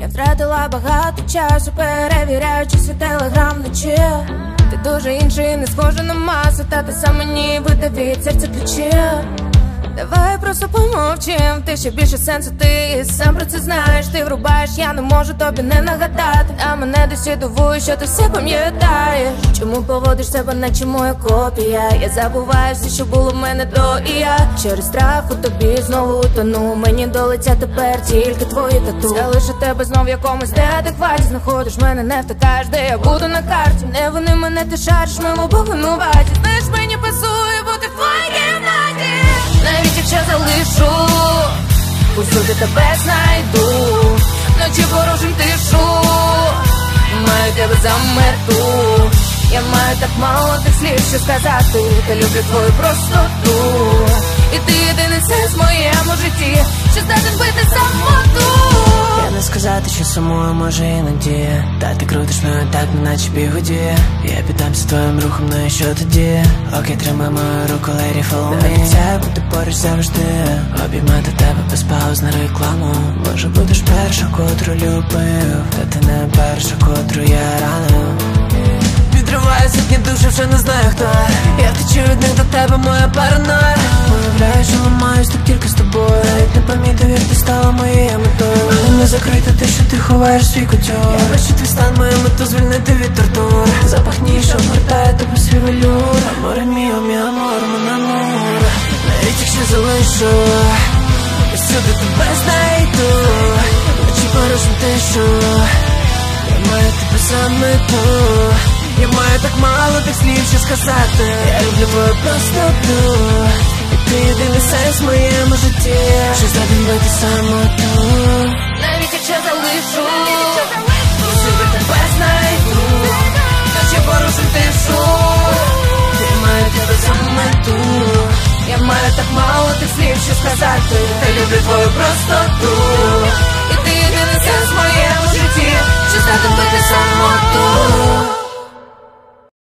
Я втратила багато часу, перевіряючи свій телеграм вночі. Ти дуже інший, не схожа на масу, та ти сам мені видав від серця ключі. Давай просто помовчим, ти ще більше сенсу, ти сам про це знаєш. Ти врубаєш, я не можу тобі не нагадати. А мене досі дивує, що ти все пам'ятаєш. Чому поводиш себе, наче моя копія? Я забуваю все, що було в мене до і я. Через страх у тобі знову утону. Мені до лиця тепер тільки твої тату. Залишу тебе знов в якомусь неадекваті. Знаходиш мене, не втикаєш, де я буду на карті. Не вони мене, ти шариш, ми обох винуваті. Знаєш, мені пасує бути в твоїй кімнаті. Навіть якщо залишу, усюди тебе знайду. Ночі порожнім тишу, маю тебе за мету. Я маю так мало тих слів, що сказати. Та люблю твою простоту. І ти єдиний сенс в моєму житті, що здатен бити самоту. Я не сказати, що сумую, може іноді. Та ти крутиш мене так, наче бігоді. Я піддамся твоїм рухом, ну і що тоді? Окей, тримай мою руку, lady, follow me. Обіцяю бути поруч завжди, обіймати тебе без пауз на рекламу. Може будеш перша, котру любив, та ти не перша, котру я ранив. Відриваю сотні душ, вже не знаю хто. Я втечу від них до тебе, моя параноя. Уявляю, що ламаюсь так тільки з тобою. Навіть не помітив, як ти стала моєю метою. Але не закрити те, що ти ховаєш свій котюр. Я бачу твій стан, мою мету звільнити від тортур. Запах ніж обгортає тебе свій велюр. Аморе міо, мій амор, мон амор. Навіть якщо залишу, всюди тебе знайду. Ночі порожню тишу, я маю тебе за мету. Я маю так мало тих слів, що сказати. Я люблю твою простоту. І ти єдиний сенс в моєму житті, що здатен бити самоту. Навіть якщо залишу, усюди тебе знайду. Ночі порушим тишу, Я маю тебе за мету. я маю так мало тих слів, що сказати. Та люблю твою простоту. І ти єдиний сенс в моєму житті, що здатен бити самоту.